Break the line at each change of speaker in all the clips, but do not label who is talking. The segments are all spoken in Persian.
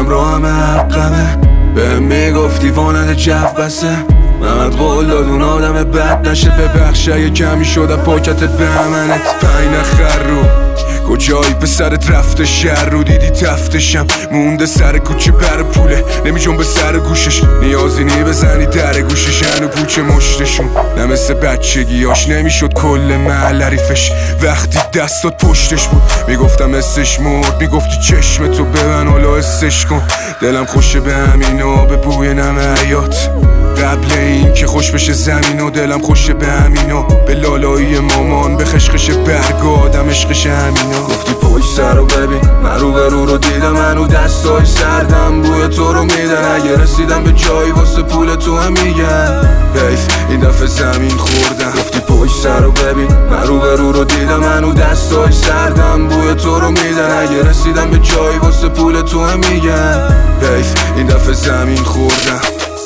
میدونم راهم حقمه. بهم میگفتی وانت جو بسه، محمد قول داد اون آدم بد نشه. ببخش اگه کمی شده پاکتت به امنت. پنج نخر رو کجایی پسرت رفته شهر رو دیدی تفتشم مونده سر کوچه بر پوله نمیجون به سر گوشش. نیازی نی بزنی در گوشش هنو پوچه مشتشون نه مثل بچگیاش نمیشد کل محل عریفش. وقتی دستات پشتش بود میگفتم اسش مرد، میگفتی چشم تو ببن حالا اسش کن. دلم خوشه به همینا به بوی نم حیات قبل این که خوش بشه زمین و دلم خوشه به همینا به لالایی مامان به خشخش برگ آدم عشقش همینا. گفتی پشت سر رو ببین من رو به رو دیدم منو دستای سردم بوی تو رو میدن. اگه رسیدم به جایی واسه پول تو هم میگن حیف این دفعه زمین خوردم. گفتی پشت سر رو ببین من رو به رو دیدم منو دستای سردم بوی تو رو میدن. اگه رسیدم به جایی واسه پول تو هم میگن حیف این دفعه زمین خوردم.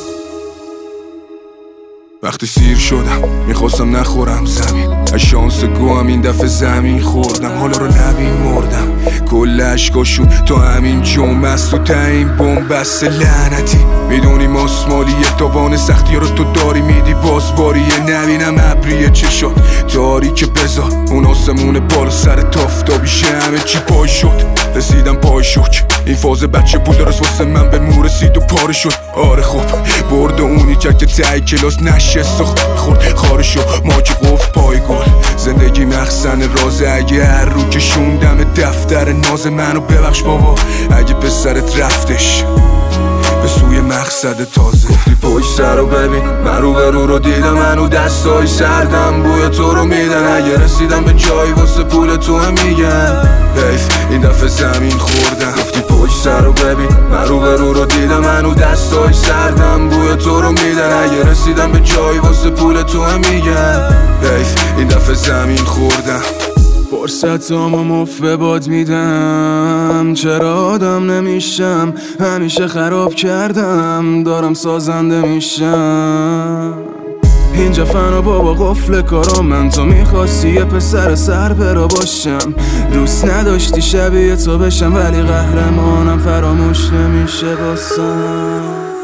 وقتی سیر شدم میخواستم نخورم زمین از شانس گوهم این دفعه زمین خوردم. حالا رو نبین مردم کل عشقاشون تا همین جمعه است و تا این بومبست لعنتی. میدونی ماسمالیه تاوان سختی رو تو داری میدی بازباریه. نبینم ابریه چشات داری که بذار اون آسمون بالا سر تافتابیشه همه چی پای شد. رسیدم پای شک این فاز بچه بود درست واسه من به مو رسید و پاره شد. آره خوب برد اونی که تای کلاس نشست و خورد خارشو ما که گفت پای گل. زندگی مخزن رازه اگه هر رو که شوندم دفتر ناز منو ببخش بابا اگه پسرت رفتش به سوی مقصد تازه. گفتی پشت سر رو ببین من رو به رو دیدم منو دستای سردم بوی تو رو میدن. اگه رسیدم به جایی واسه پول تو هم میگن حیف این دفعه زمین خوردم. گفتی پشت سر رو ببین من رو به رو دیدم منو دستای سردم بوی تو رو میدن. اگه رسیدم به جایی واسه پول تو هم میگن حیف این دفعه زمین خوردم. فرصتامو مفت به باد میدم چرا آدم نمیشم همیشه خراب کردم دارم سازنده میشم. اینجا فنا بابا قفل کارم من تو میخواستی یه پسر سرپرا باشم. دوست نداشتی شبیه تو بشم ولی قهرمانم فراموش نمیشه واسم.